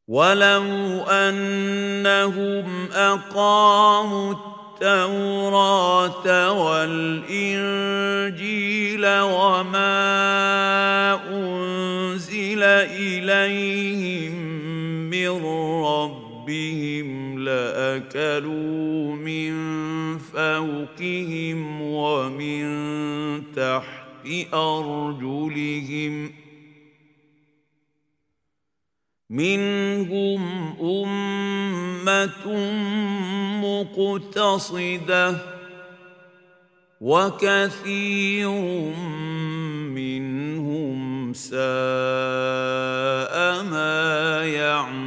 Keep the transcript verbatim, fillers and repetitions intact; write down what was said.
ولو أنهم أقاموا التوراة والإنجيل وما أنزل إليهم من ربهم لأكلوا من فوقهم ومن تحت أرجلهم منهم أمة مقتصدة وكثير منهم ساء ما يعملون.